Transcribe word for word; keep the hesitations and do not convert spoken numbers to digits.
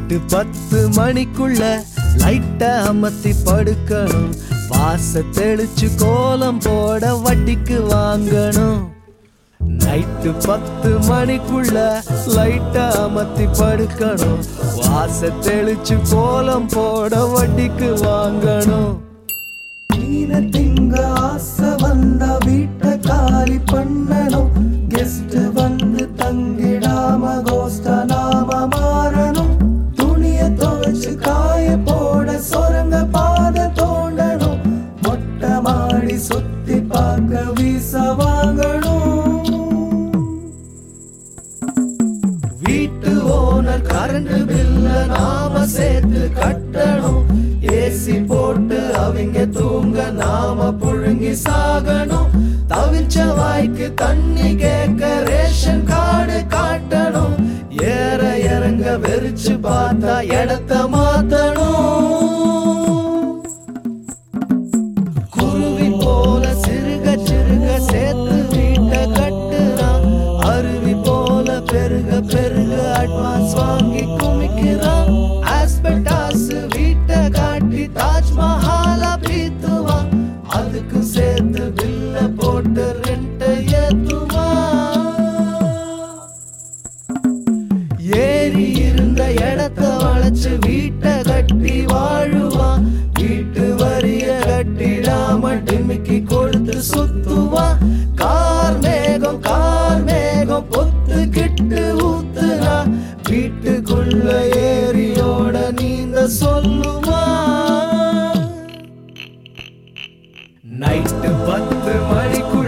Night பத்து மணிக்குள்ள லைட்ட அமர்த்தி படுக்கணும். வாச தெளிச்சு கோலம் போட வட்டிக்கு வாங்கணும். நைட்டு பத்து மணிக்குள்ள லைட்ட அமர்த்தி படுக்கணும். வாச தெளிச்சு கோலம் போட வட்டிக்கு வாங்கணும். திங்க ஆசை வந்த வீட்டை காலி பண்ணணும். கெஸ்ட் வந்து தங்கிடாம கோஸ்ட நாம மாறணும். துணிய துவைச்சு காய போட சொரங்க பாத தோண்டணும். மொட்டை மாடி சுத்தி பார்க்க வீச வாங்கணும். வீட்டு ஓனர் கரண்ட் பில்ல நாம சேர்த்து கட்டணும். ஏசி போட்டு அவங்க தூங்க நாம புழுங்கி சாகணும். தவிச்ச வாய்க்கு தண்ணி கேட்க ரேஷன் கார்டு காட்டணும். ஏற இறங்க வெறிச்சு பார்த்தா இடத்த மாத்தணும். குருவி போல சிறுக சிறுக சேர்த்து வீட்டை கட்டுறான். அருவி போல பெருக பெருக அட்வான்ஸ் வாங்கி குமிக்கிறான். ஆஸ்பெட்டாஸ் வீட்டை காட்டி தாஜ்மஹாலா பீத்துவான். அதுக்கு சேர்த்து பில்ல போட்டு ரெண்ட ஏத்துவான். ஏறி இருந்த இடத்த வளைச்சு வீட்டை கட்டி வாழுவான். வீட்டு வரிய கட்டிடாம டிமிக்கி கொடுத்து சுத்துவான். கார் மேகம் கார் மேகம் பொத்து கிட்டு ஊத்துனா வீட்டுக்குள்ள ஏரியோட நீந்த சொல்லுவான். நைட்டு பத்து மணிக்கு